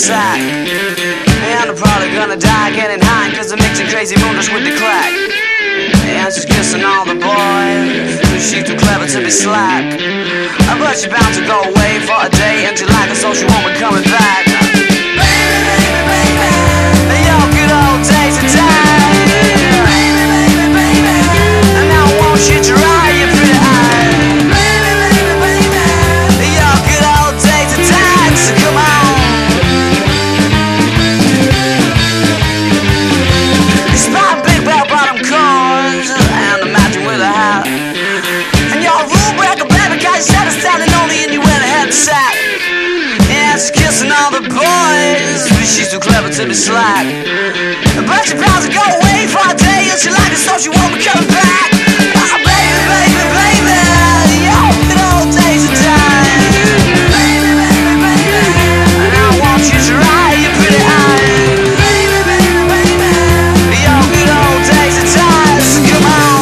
sack. And I'm probably gonna die getting high, cause I'm mixing crazy mooners with the crack. And she's kissing all the boys, she's too clever to be slack. But she's bound to go away for a day, and she like her so she won't be coming back. Baby, baby, baby, yo, good old days are dead. Baby, baby, baby, and now I want you to ride your pretty eyes. Baby, baby, baby, yo, good old days are dead, so come on. Despite big bell-bottom cars and the matching with a hat, and you're a rule breaker, baby, cause you said it's standing only and you went ahead and sat. Yeah, she's kissing all the boys, but she's too clever to be slack. But she plans to go away for a day, and she like it so she won't be coming back. Oh, baby, baby, baby, yo, good old days are done. Baby, baby, baby, and I want you to ride your pretty eyes. Baby, baby, baby, yo, good old days are done, so come on.